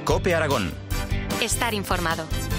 COPE Aragón. Estar informado.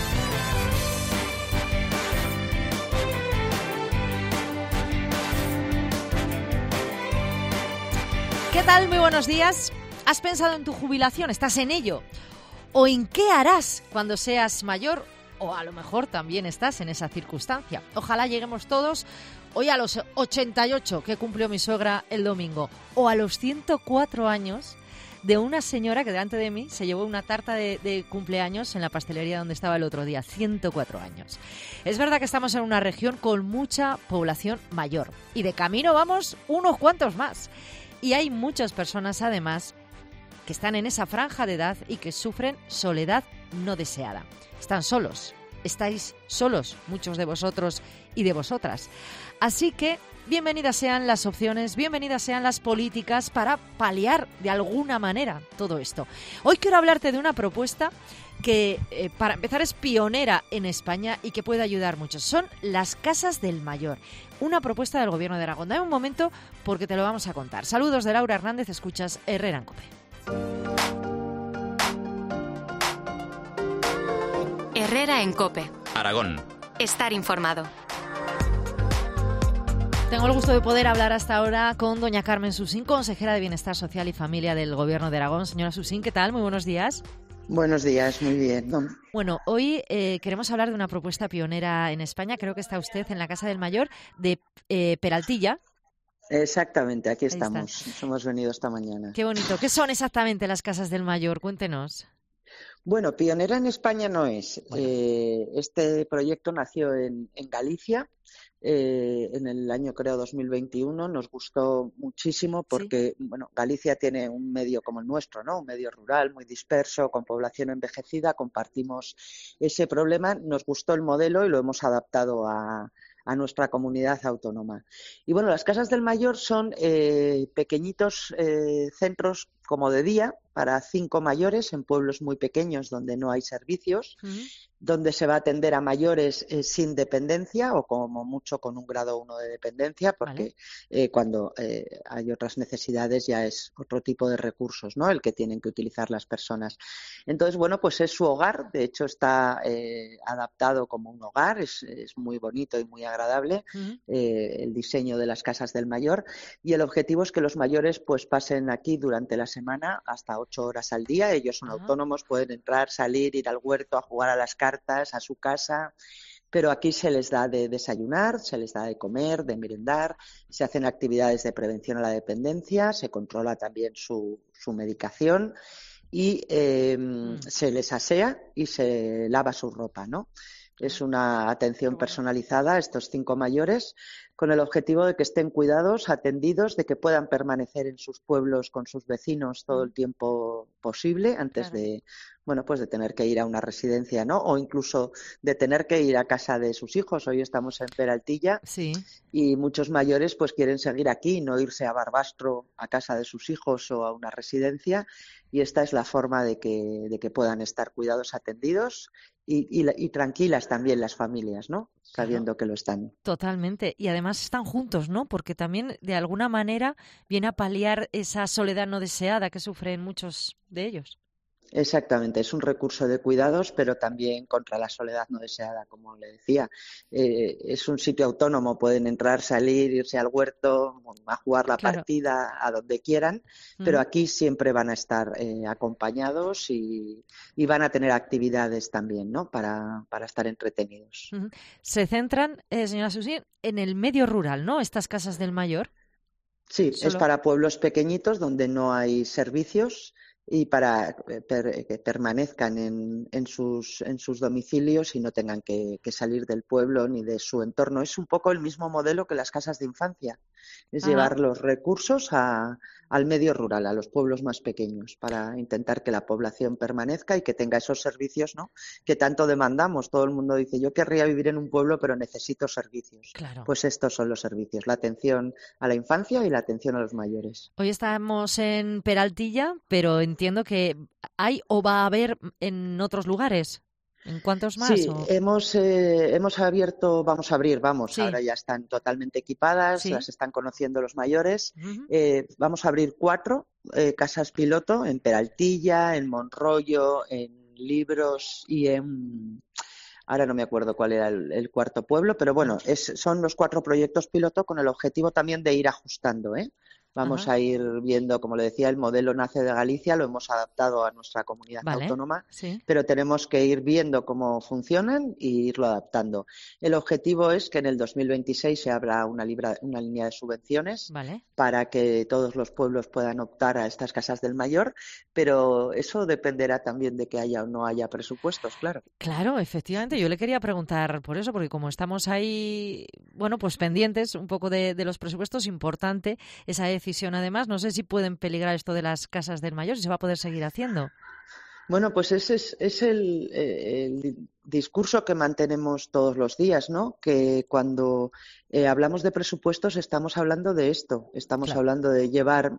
¿Qué tal? Muy buenos días. ¿Has pensado en tu jubilación? ¿Estás en ello? ¿O en qué harás cuando seas mayor? O a lo mejor también estás en esa circunstancia. Ojalá lleguemos todos hoy a los 88 que cumplió mi suegra el domingo. O a los 104 años de una señora que delante de mí se llevó una tarta de cumpleaños en la pastelería donde estaba el otro día. 104 años. Es verdad que estamos en una región con mucha población mayor. Y de camino vamos unos cuantos más. Y hay muchas personas, además, que están en esa franja de edad y que sufren soledad no deseada. Están solos, estáis solos, muchos de vosotros y de vosotras. Así que bienvenidas sean las opciones, bienvenidas sean las políticas para paliar de alguna manera todo esto. Hoy quiero hablarte de una propuesta que, para empezar, es pionera en España y que puede ayudar mucho. Son las Casas del Mayor, una propuesta del Gobierno de Aragón. Dame un momento porque te lo vamos a contar. Saludos de Laura Hernández, escuchas Herrera en COPE. Herrera en COPE. Aragón. Estar informado. Tengo el gusto de poder hablar hasta ahora con doña Carmen Susín, consejera de Bienestar Social y Familia del Gobierno de Aragón. Señora Susín, ¿qué tal? Muy buenos días. Buenos días, muy bien. Bueno, hoy queremos hablar de una propuesta pionera en España. Creo que está usted en la Casa del Mayor de Peraltilla. Exactamente, aquí estamos. Nos hemos venido esta mañana. Qué bonito. ¿Qué son exactamente las Casas del Mayor? Cuéntenos. Bueno, pionera en España no es. Bueno. Este proyecto nació en Galicia en el año, creo, 2021. Nos gustó muchísimo porque, ¿Sí? Bueno, Galicia tiene un medio como el nuestro, ¿no? Un medio rural muy disperso, con población envejecida. Compartimos ese problema. Nos gustó el modelo y lo hemos adaptado a nuestra comunidad autónoma. Y bueno, las Casas del Mayor son pequeñitos centros como de día para 5 mayores en pueblos muy pequeños donde no hay servicios, donde se va a atender a mayores sin dependencia o como mucho con un grado 1 de dependencia, porque cuando hay otras necesidades ya es otro tipo de recursos, ¿no? El que tienen que utilizar las personas. Entonces, bueno, pues es su hogar, de hecho está adaptado como un hogar, es muy bonito y muy agradable el diseño de las Casas del Mayor, y el objetivo es que los mayores pues pasen aquí durante la semana hasta 8 horas al día. Ellos son autónomos, pueden entrar, salir, ir al huerto, a jugar a las cartas, a su casa, pero aquí se les da de desayunar, se les da de comer, de merendar, se hacen actividades de prevención a la dependencia, se controla también su medicación y se les asea y se lava su ropa, ¿no? Es una atención personalizada a estos 5 mayores con el objetivo de que estén cuidados, atendidos, de que puedan permanecer en sus pueblos con sus vecinos todo el tiempo posible antes de, bueno, pues de tener que ir a una residencia, ¿no? O incluso de tener que ir a casa de sus hijos. Hoy estamos en Peraltilla y muchos mayores pues quieren seguir aquí, no irse a Barbastro a casa de sus hijos o a una residencia, y esta es la forma de que puedan estar cuidados, atendidos y tranquilas también las familias, ¿no? Sabiendo que lo están. Totalmente. Y además están juntos, ¿no? Porque también, de alguna manera, viene a paliar esa soledad no deseada que sufren muchos de ellos. Exactamente, es un recurso de cuidados, pero también contra la soledad no deseada, como le decía. Es un sitio autónomo, pueden entrar, salir, irse al huerto, a jugar la partida a donde quieran, pero aquí siempre van a estar acompañados y van a tener actividades también, ¿no? Para estar entretenidos. Se centran, señora Susín, en el medio rural, ¿no? Estas Casas del Mayor. Sí, es para pueblos pequeñitos donde no hay servicios y para que permanezcan en sus domicilios y no tengan que salir del pueblo ni de su entorno. Es un poco el mismo modelo que las casas de infancia, es llevar los recursos al medio rural, a los pueblos más pequeños, para intentar que la población permanezca y que tenga esos servicios, ¿no?, que tanto demandamos. Todo el mundo dice, yo querría vivir en un pueblo pero necesito servicios. Pues estos son los servicios, la atención a la infancia y la atención a los mayores. Hoy estamos en Peraltilla, pero entiendo que hay o va a haber en otros lugares. ¿En cuántos más? Sí, hemos abierto, vamos a abrir, Sí. ahora ya están totalmente equipadas, Sí. las están conociendo los mayores. Vamos a abrir 4 casas piloto en Peraltilla, en Monroyo, en Libros y en... Ahora no me acuerdo cuál era el cuarto pueblo, pero bueno, son los 4 proyectos piloto con el objetivo también de ir ajustando, ¿eh? Vamos a ir viendo, como le decía, el modelo nace de Galicia, lo hemos adaptado a nuestra comunidad autónoma, sí. pero tenemos que ir viendo cómo funcionan e irlo adaptando. El objetivo es que en el 2026 se abra una línea de subvenciones para que todos los pueblos puedan optar a estas casas del mayor, pero eso dependerá también de que haya o no haya presupuestos, claro. Claro, efectivamente. Yo le quería preguntar por eso, porque como estamos ahí, bueno, pues pendientes un poco de los presupuestos, importante esa decisión. Además, no sé si pueden peligrar esto de las casas del mayor, si se va a poder seguir haciendo. Bueno, pues ese es el discurso que mantenemos todos los días, ¿no? Que cuando hablamos de presupuestos estamos hablando de esto, estamos hablando de llevar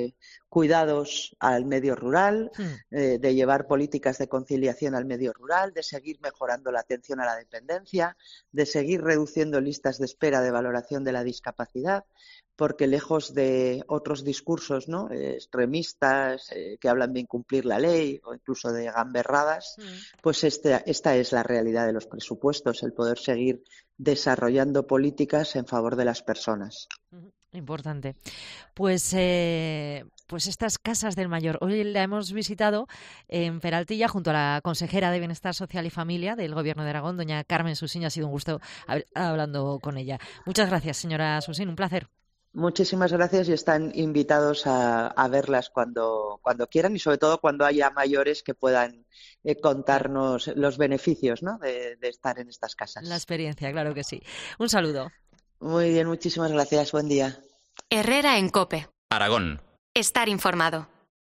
cuidados al medio rural, de llevar políticas de conciliación al medio rural, de seguir mejorando la atención a la dependencia, de seguir reduciendo listas de espera de valoración de la discapacidad, porque lejos de otros discursos, ¿no? Extremistas que hablan de incumplir la ley o incluso de gamberradas, pues esta es la realidad de los presupuestos, el poder seguir desarrollando políticas en favor de las personas. Importante. Pues estas casas del mayor, hoy la hemos visitado en Peraltilla junto a la consejera de Bienestar Social y Familia del Gobierno de Aragón, doña Carmen Susín. Ha sido un gusto hablando con ella. Muchas gracias, señora Susín, un placer. Muchísimas gracias y están invitados a verlas cuando quieran y sobre todo cuando haya mayores que puedan contarnos los beneficios, ¿no? de estar en estas casas. La experiencia, claro que sí. Un saludo. Muy bien, muchísimas gracias. Buen día. Herrera en COPE. Aragón. Estar informado.